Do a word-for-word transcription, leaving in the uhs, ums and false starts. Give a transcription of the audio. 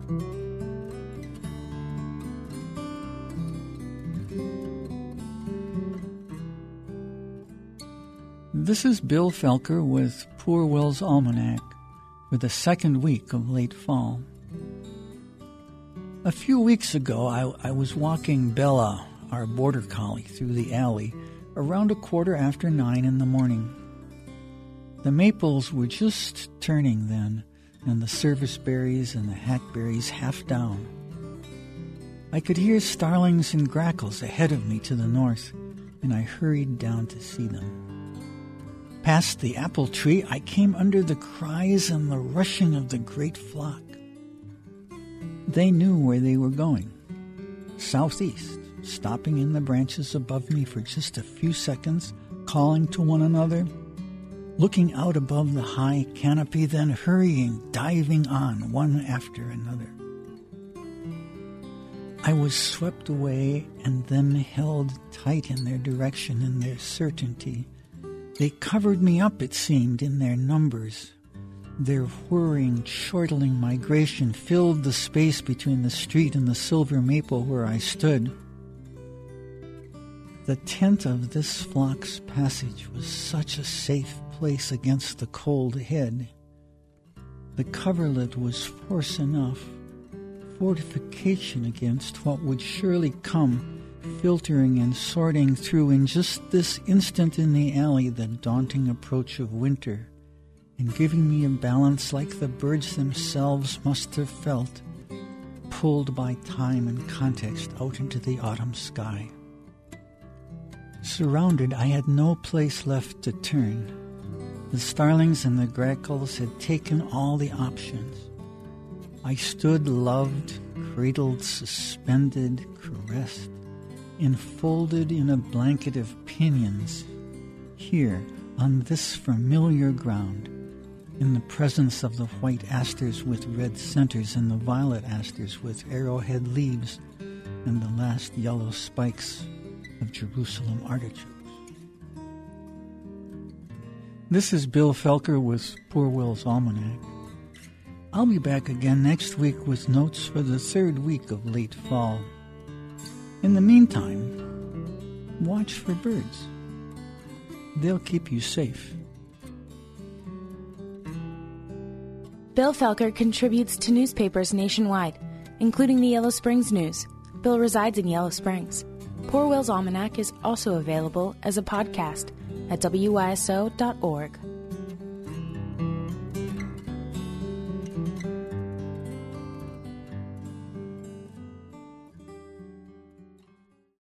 This is Bill Felker with Poor Will's Almanac for the second week of late fall. A few weeks ago, I, I was walking Bella, our border collie, through the alley around a quarter after nine in the morning. The maples were just turning then, and the serviceberries and the hackberries half down. I could hear starlings and grackles ahead of me to the north, and I hurried down to see them. Past the apple tree, I came under the cries and the rushing of the great flock. They knew where they were going, southeast, stopping in the branches above me for just a few seconds, calling to one another, looking out above the high canopy, then hurrying, diving on, one after another. I was swept away and then held tight in their direction and their certainty. They covered me up, it seemed, in their numbers. Their whirring, chortling migration filled the space between the street and the silver maple where I stood. The tent of this flock's passage was such a safe place against the cold ahead. The coverlet was force enough, fortification against what would surely come, filtering and sorting through in just this instant in the alley the daunting approach of winter, and giving me a balance like the birds themselves must have felt, pulled by time and context out into the autumn sky. Surrounded, I had no place left to turn. The starlings and the grackles had taken all the options. I stood loved, cradled, suspended, caressed, enfolded in a blanket of pinions, here on this familiar ground, in the presence of the white asters with red centers and the violet asters with arrowhead leaves and the last yellow spikes of Jerusalem artichokes. This is Bill Felker with Poor Will's Almanac. I'll be back again next week with notes for the third week of late fall. In the meantime, watch for birds. They'll keep you safe. Bill Felker contributes to newspapers nationwide, including the Yellow Springs News. Bill resides in Yellow Springs. Poor Will's Almanac is also available as a podcast at W Y S O dot org.